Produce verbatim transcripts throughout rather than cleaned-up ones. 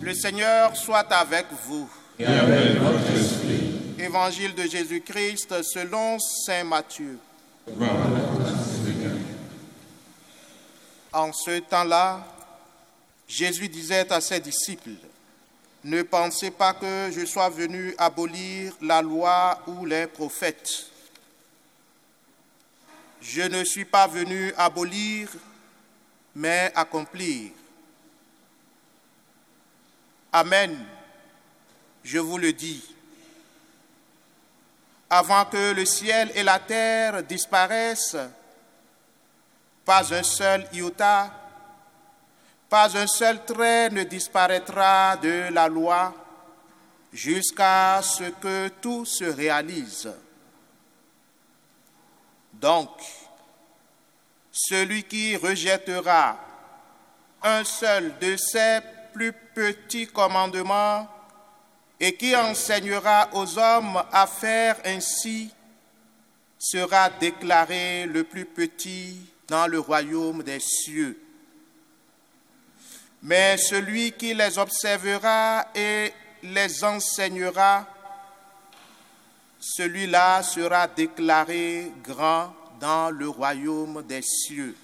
Le Seigneur soit avec vous. Et avec votre esprit. Évangile de Jésus-Christ selon saint Matthieu. En ce temps-là, Jésus disait à ses disciples, « Ne pensez pas que je sois venu abolir la loi ou les prophètes. Je ne suis pas venu abolir, mais accomplir. Amen, je vous le dis. Avant que le ciel et la terre disparaissent, pas un seul iota, pas un seul trait ne disparaîtra de la loi jusqu'à ce que tout se réalise. Donc, celui qui rejettera un seul de ces plus petits commandements et qui enseignera aux hommes à faire ainsi sera déclaré le plus petit dans le royaume des cieux. Mais celui qui les observera et les enseignera, celui-là sera déclaré grand dans le royaume des cieux.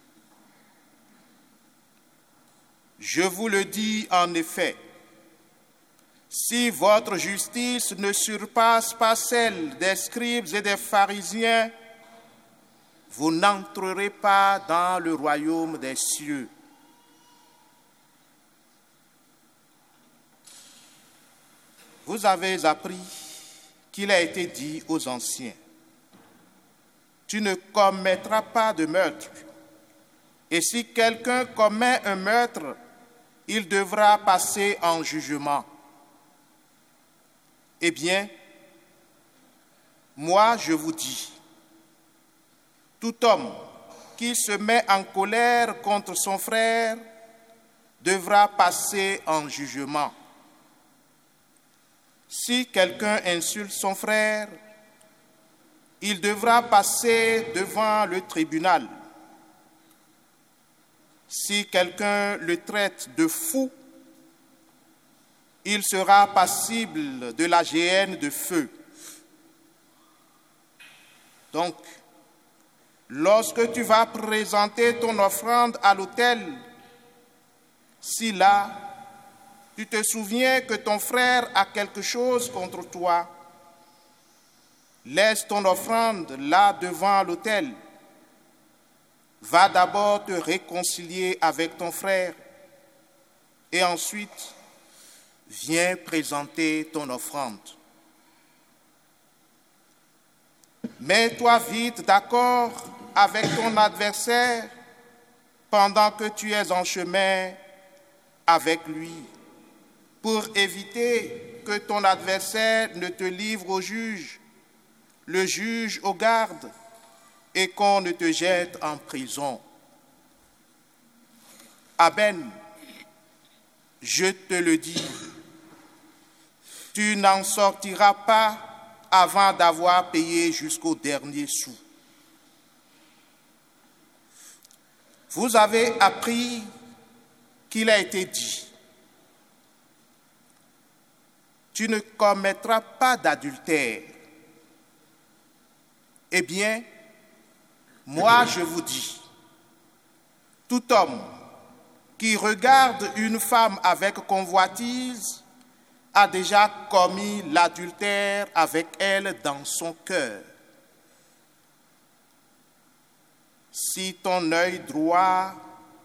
Je vous le dis en effet, si votre justice ne surpasse pas celle des scribes et des pharisiens, vous n'entrerez pas dans le royaume des cieux. Vous avez appris qu'il a été dit aux anciens, « Tu ne commettras pas de meurtre. Et si quelqu'un commet un meurtre, il devra passer en jugement. » Eh bien, moi je vous dis, tout homme qui se met en colère contre son frère devra passer en jugement. Si quelqu'un insulte son frère, il devra passer devant le tribunal. Si quelqu'un le traite de fou, il sera passible de la géhenne de feu. Donc, lorsque tu vas présenter ton offrande à l'autel, si là, tu te souviens que ton frère a quelque chose contre toi, laisse ton offrande là devant l'autel. Va d'abord te réconcilier avec ton frère et ensuite, viens présenter ton offrande. Mets-toi vite d'accord avec ton adversaire pendant que tu es en chemin avec lui, pour éviter que ton adversaire ne te livre au juge, le juge aux gardes, et qu'on ne te jette en prison. Amen, je te le dis, tu n'en sortiras pas avant d'avoir payé jusqu'au dernier sou. Vous avez appris qu'il a été dit, tu ne commettras pas d'adultère. Eh bien, moi je vous dis, tout homme qui regarde une femme avec convoitise a déjà commis l'adultère avec elle dans son cœur. Si ton œil droit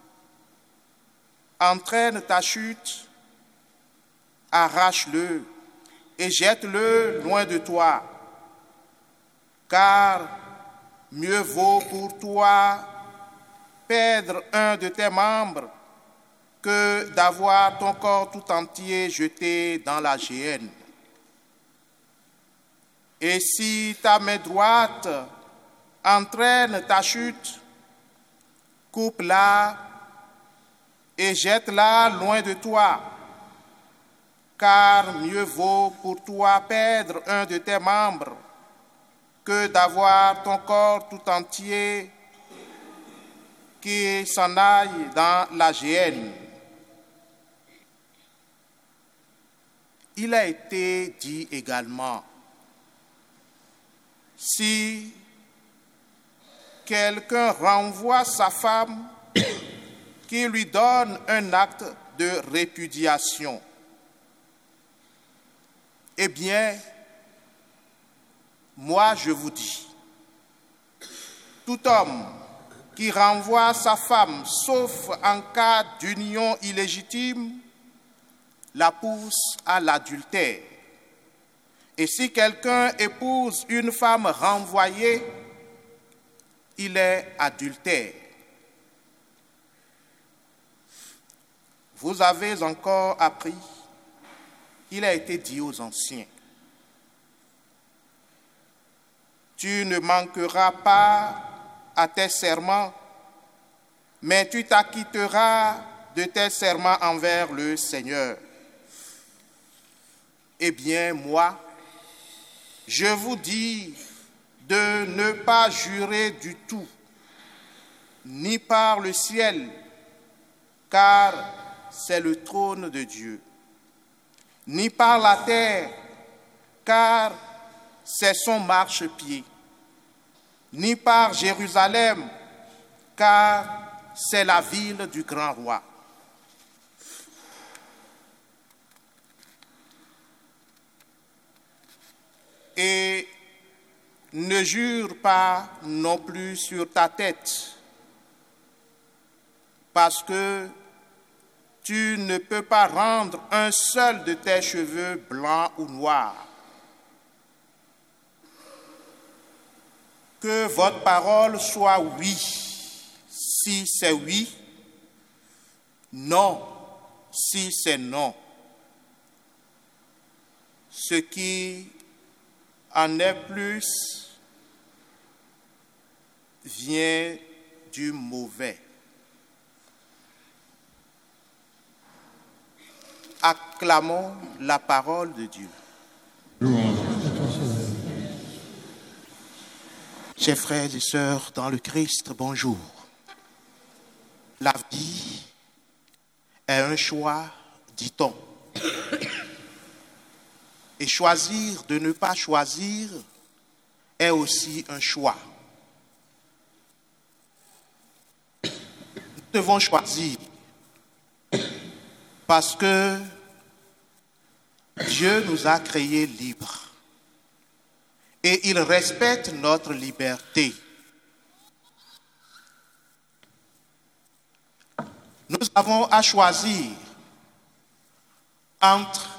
entraîne ta chute, arrache-le et jette-le loin de toi, car mieux vaut pour toi perdre un de tes membres que d'avoir ton corps tout entier jeté dans la géhenne. Et si ta main droite entraîne ta chute, coupe-la et jette-la loin de toi, car mieux vaut pour toi perdre un de tes membres que d'avoir ton corps tout entier qui s'en aille dans la géhenne. il a été dit également, si quelqu'un renvoie sa femme, qu'il lui donne un acte de répudiation. Eh bien, moi je vous dis, tout homme qui renvoie sa femme, sauf en cas d'union illégitime, la pousse à l'adultère. Et si quelqu'un épouse une femme renvoyée, il est adultère. Vous avez encore appris, il a été dit aux anciens, tu ne manqueras pas à tes serments, mais tu t'acquitteras de tes serments envers le Seigneur. Eh bien, moi, je vous dis de ne pas jurer du tout, ni par le ciel, car c'est le trône de Dieu, ni par la terre, car c'est son marchepied, ni par Jérusalem, car c'est la ville du grand roi. Et ne jure pas non plus sur ta tête, parce que tu ne peux pas rendre un seul de tes cheveux blancs ou noirs. Que votre parole soit oui, si c'est oui, non, si c'est non. Ce qui en est plus vient du mauvais. Acclamons la parole de Dieu. Chers frères et sœurs dans le Christ, bonjour. La vie est un choix, dit-on. Et choisir de ne pas choisir est aussi un choix. Nous devons choisir parce que Dieu nous a créés libres et il respecte notre liberté. Nous avons à choisir entre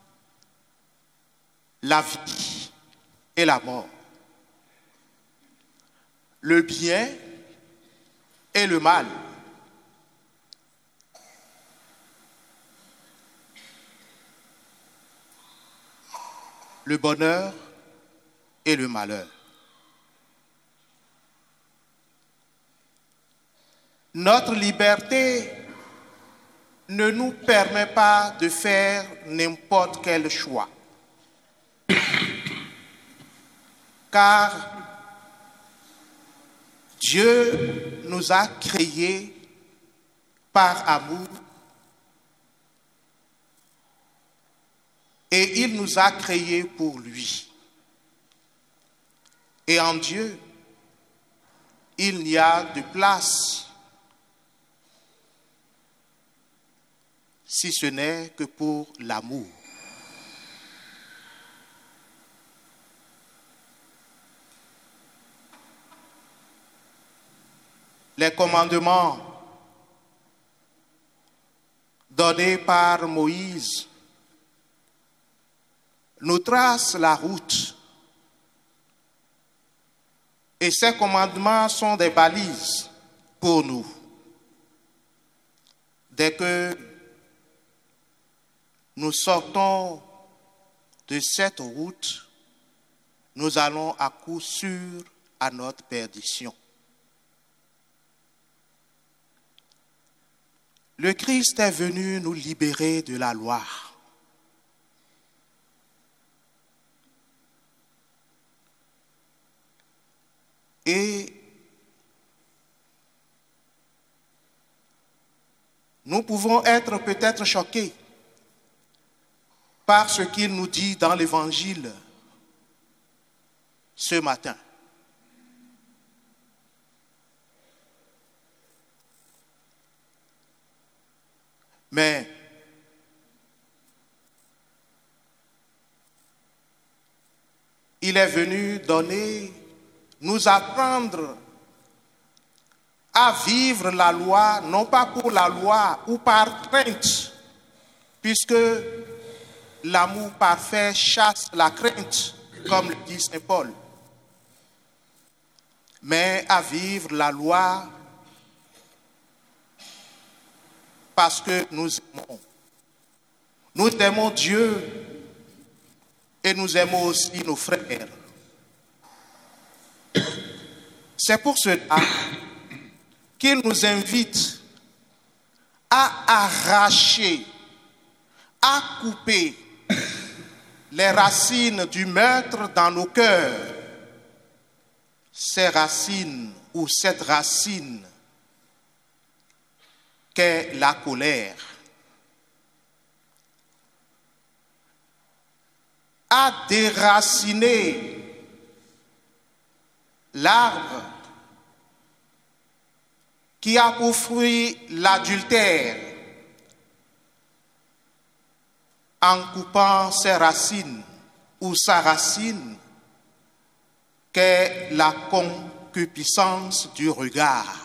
la vie et la mort, le bien et le mal. Le bonheur et le malheur. Notre liberté ne nous permet pas de faire n'importe quel choix. Car Dieu nous a créés par amour et il nous a créés pour lui. Et en Dieu, il n'y a de place si ce n'est que pour l'amour. Les commandements donnés par Moïse nous tracent la route. Et ces commandements sont des balises pour nous. Dès que nous sortons de cette route, nous allons à coup sûr à notre perdition. Le Christ est venu nous libérer de la loi. Et nous pouvons être peut-être choqués par ce qu'il nous dit dans l'Évangile ce matin. Mais il est venu donner, nous apprendre à vivre la loi, non pas pour la loi ou par crainte, puisque l'amour parfait chasse la crainte, comme le dit Saint Paul, mais à vivre la loi parce que nous aimons. Nous aimons Dieu et nous aimons aussi nos frères. C'est pour cela qu'il nous invite à arracher, à couper les racines du meurtre dans nos cœurs. Ces racines ou cette racine qu'est la colère. À déraciner l'arbre qui a pour fruit l'adultère en coupant ses racines ou sa racine qu'est la concupiscence du regard.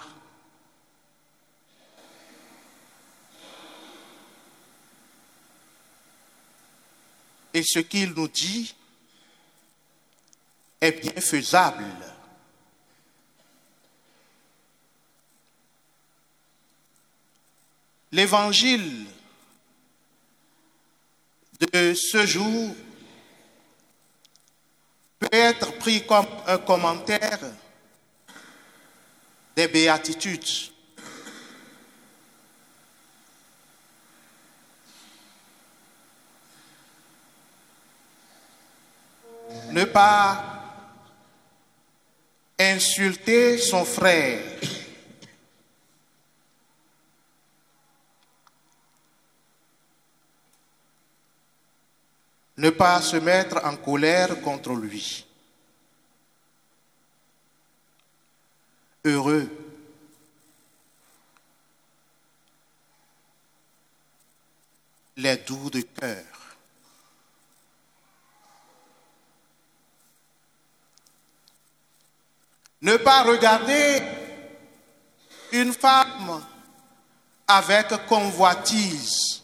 Et ce qu'il nous dit est bien faisable. L'évangile de ce jour peut être pris comme un commentaire des béatitudes. Ne pas insulter son frère. Ne pas se mettre en colère contre lui. Heureux les doux de cœur. Ne pas regarder une femme avec convoitise.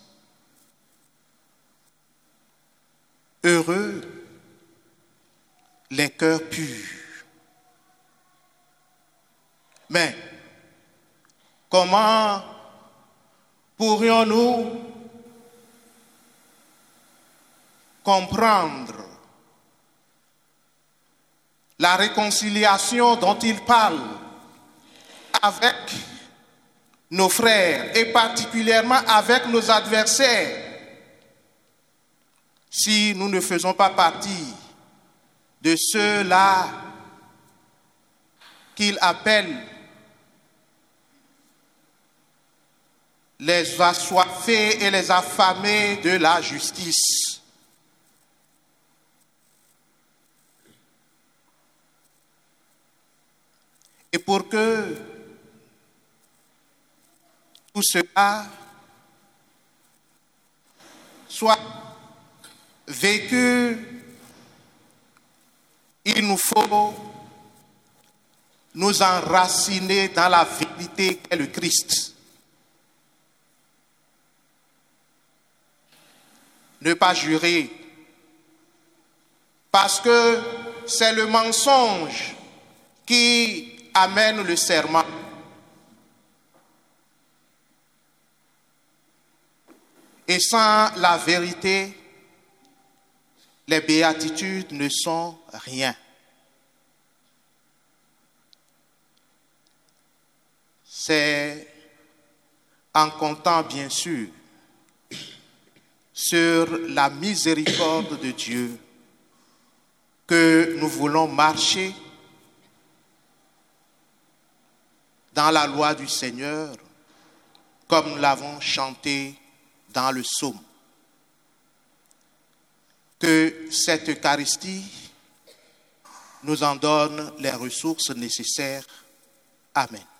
Heureux les cœurs purs. Mais comment pourrions-nous comprendre la réconciliation dont il parle avec nos frères et particulièrement avec nos adversaires si nous ne faisons pas partie de ceux-là qu'il appelle les assoiffés et les affamés de la justice. Et pour que tout cela soit vécu, il nous faut nous enraciner dans la vérité qu'est le Christ. Ne pas jurer, parce que c'est le mensonge qui amène le serment. Et sans la vérité, les béatitudes ne sont rien. C'est en comptant bien sûr sur la miséricorde de Dieu que nous voulons marcher dans la loi du Seigneur, comme nous l'avons chanté dans le psaume. cette Eucharistie nous en donne les ressources nécessaires. Amen.